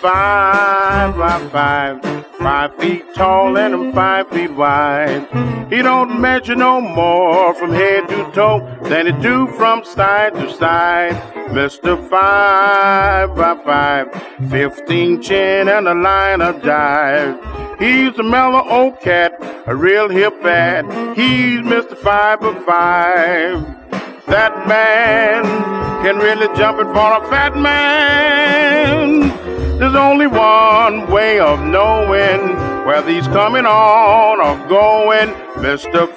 5 feet tall and I'm 5 feet wide. He don't measure no more from head to toe than he do from side to side. Mr. 5 15 chin and a line of jive. He's a mellow old cat, a real hip fat. He's Mr. 5. That man can really jump it for a fat man. There's only one way of knowing whether he's coming on or going. Mr.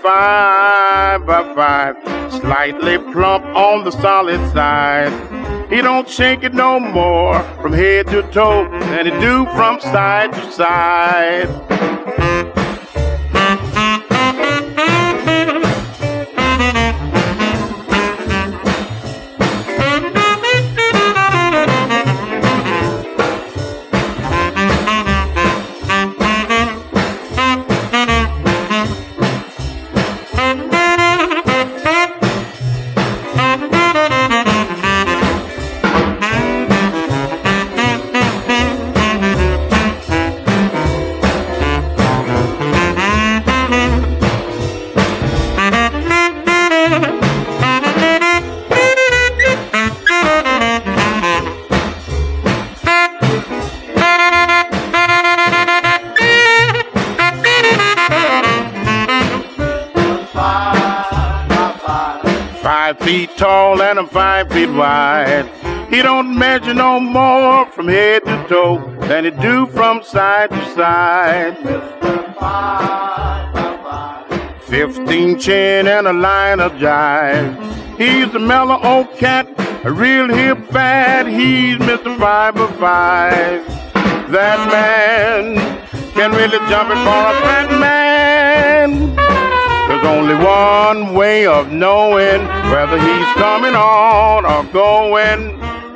5, slightly plump on the solid side. He don't shake it no more from head to toe than he do from side to side. 5 feet tall and I'm 5 feet wide. He don't measure no more from head to toe than he do from side to side. 15 chin and a line of jive. He's a mellow old cat, a real hip fat. He's Mr. 5. That man can really jump it for a fat man. There's only one way of knowing whether he's coming on or going.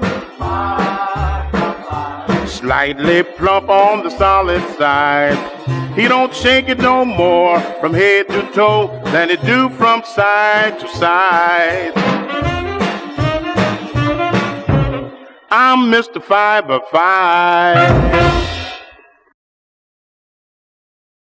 Slightly plump on the solid side. He don't shake it no more from head to toe than he do from side to side. I'm Mr. 5.